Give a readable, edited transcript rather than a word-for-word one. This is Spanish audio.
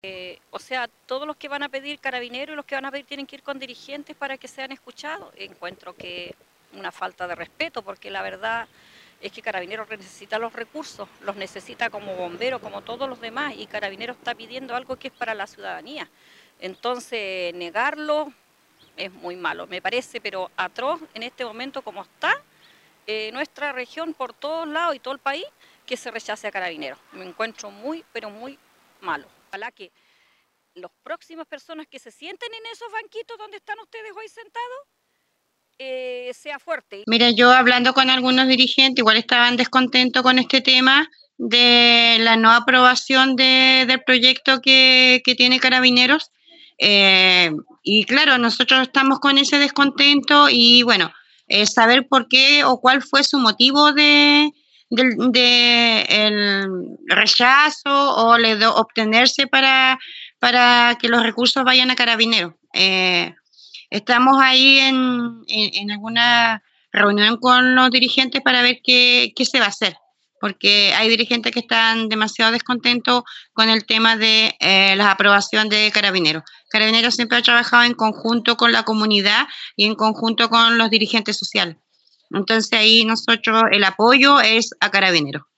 O sea, todos los que van a pedir carabineros y los que van a pedir tienen que ir con dirigentes para que sean escuchados. Encuentro que una falta de respeto, porque la verdad es que Carabineros necesita los recursos, los necesita como bombero, como todos los demás, y Carabineros está pidiendo algo que es para la ciudadanía. Entonces, negarlo es muy malo, me parece, pero atroz en este momento como está nuestra región por todos lados y todo el país, que se rechace a Carabineros. Me encuentro muy, pero muy malo. Ojalá que las próximas personas que se sienten en esos banquitos donde están ustedes hoy sentados, sea fuerte. Mira, yo hablando con algunos dirigentes, igual estaban descontentos con este tema de la no aprobación del proyecto que tiene Carabineros. Y claro, nosotros estamos con ese descontento y bueno, saber por qué o cuál fue su motivo de el rechazo o obtenerse para que los recursos vayan a Carabineros. Estamos ahí en alguna reunión con los dirigentes para ver qué se va a hacer, porque hay dirigentes que están demasiado descontentos con el tema de la aprobación de Carabineros. Carabineros siempre ha trabajado en conjunto con la comunidad y en conjunto con los dirigentes sociales. Entonces ahí nosotros el apoyo es a Carabineros.